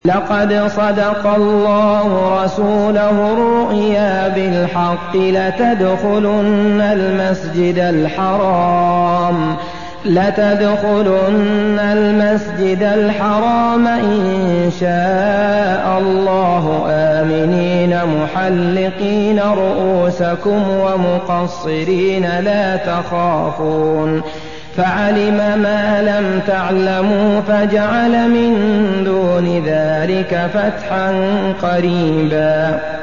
لقد صدق الله رسوله الرؤيا بالحق لتدخلن المسجد الحرام إن شاء الله آمنين محلقين رؤوسكم ومقصرين لا تخافون فعلم ما لم تعلموا فجعل من دون ذلك فتحا قريبا